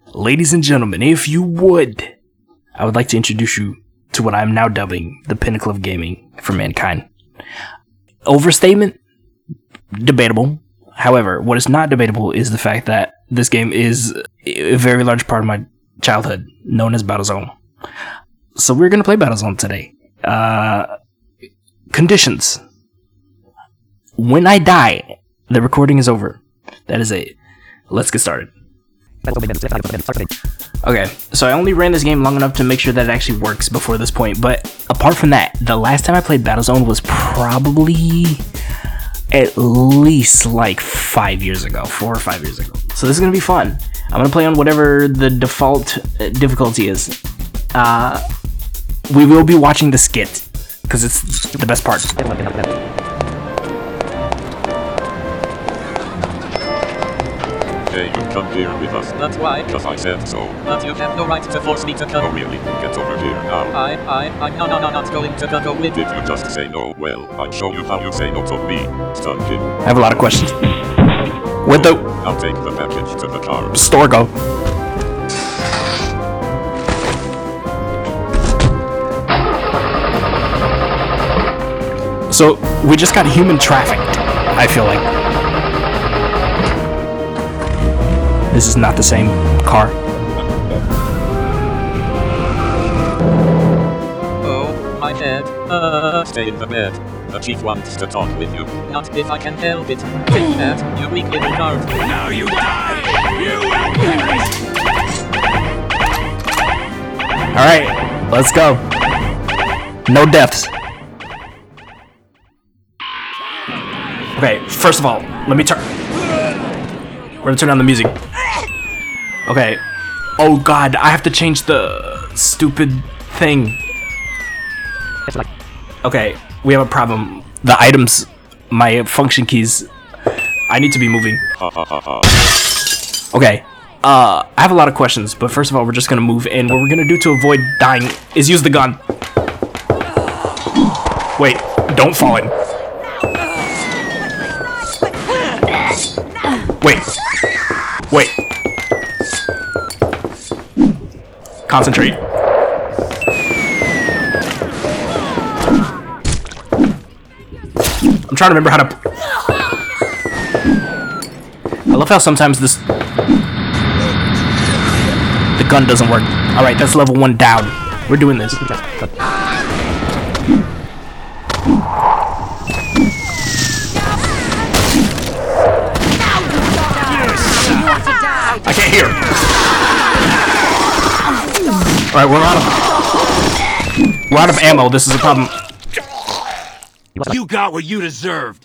Ladies and gentlemen, if you would, I would like to introduce you to what I'm now dubbing the pinnacle of gaming for mankind. Overstatement? Debatable. However, what is not debatable is the fact that this game is a very large part of my childhood, known as Battlezone. So we're going to play Battlezone today. Conditions. When I die, the recording is over. That is it. Let's get started. Okay, so I only ran this game long enough to make sure that it actually works before this point, but apart from that, the last time I played Battlezone was probably at least like 5 years ago, 4 or 5 years ago. So this is going to be fun. I'm going to play on whatever the default difficulty is. We will be watching the skit, because it's the best part. Hey, you come here with us. That's why. Because I said so. But you have no right to force me to come. Oh really? Get over here now. I'm not going to go with Did you just say no? Well, I'll show you how you say no to me. Stun kid. I have a lot of questions. What the I'll take the package to the car. store go? So, we just got human trafficked, I feel like. This is not the same car. Oh, my head. Stay in the bed. The chief wants to talk with you. Not if I can help it. Take that, you weak little coward. Now you die! You will perish! Alright, let's go. No deaths. Okay, first of all, let me turn... We're gonna turn down the music. Okay. Oh god, I have to change the stupid thing. Okay, we have a problem. The items, my function keys, I need to be moving. Okay, I have a lot of questions, but first of all, we're just gonna move, and what we're gonna do to avoid dying is use the gun. Wait, don't fall in. Wait. Concentrate. I'm trying to remember how to... I love how sometimes this... The gun doesn't work. Alright, that's level 1 down. We're doing this. I can't hear. Alright, we're out of ammo. This is a problem. You got what you deserved.